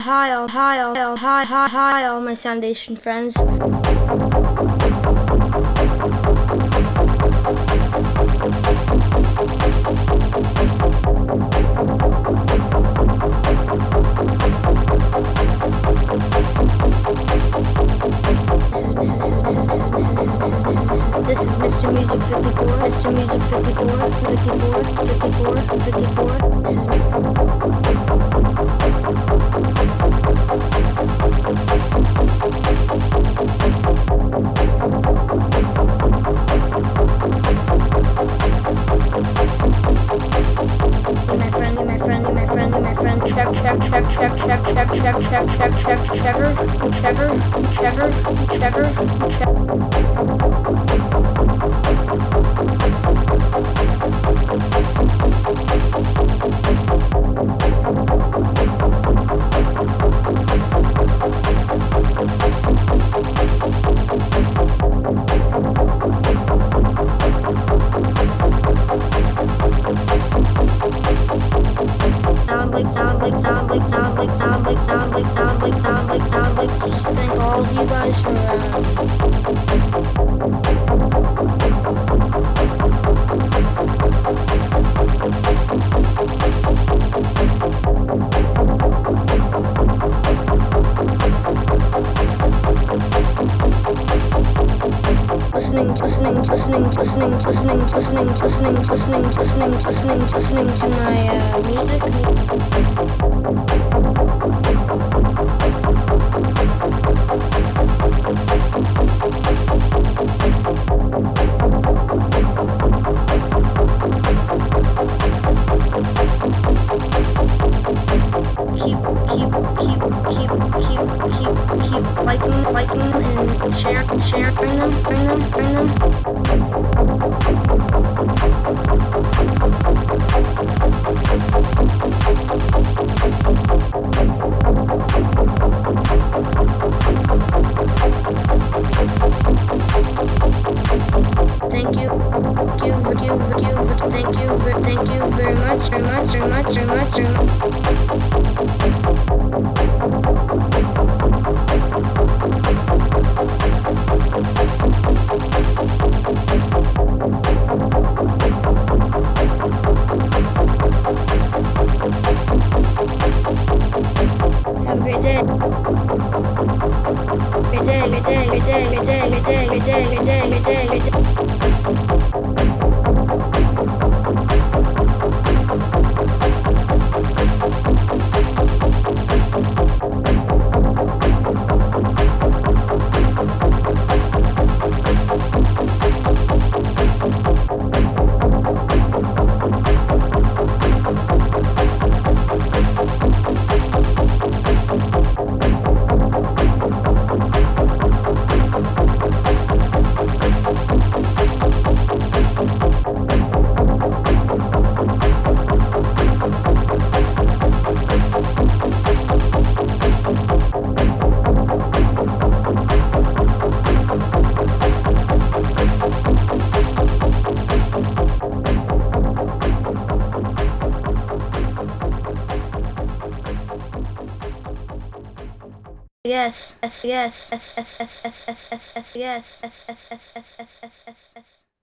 Hi, all my Soundation friends. This is Mr. Music 54, Mr. Music 54, 54, 54, 54. This is Trevor. Just thank all of you guys for listening to my music. Keep liking and sharing them. Thank you very much. Have a great day. Good day. Yes.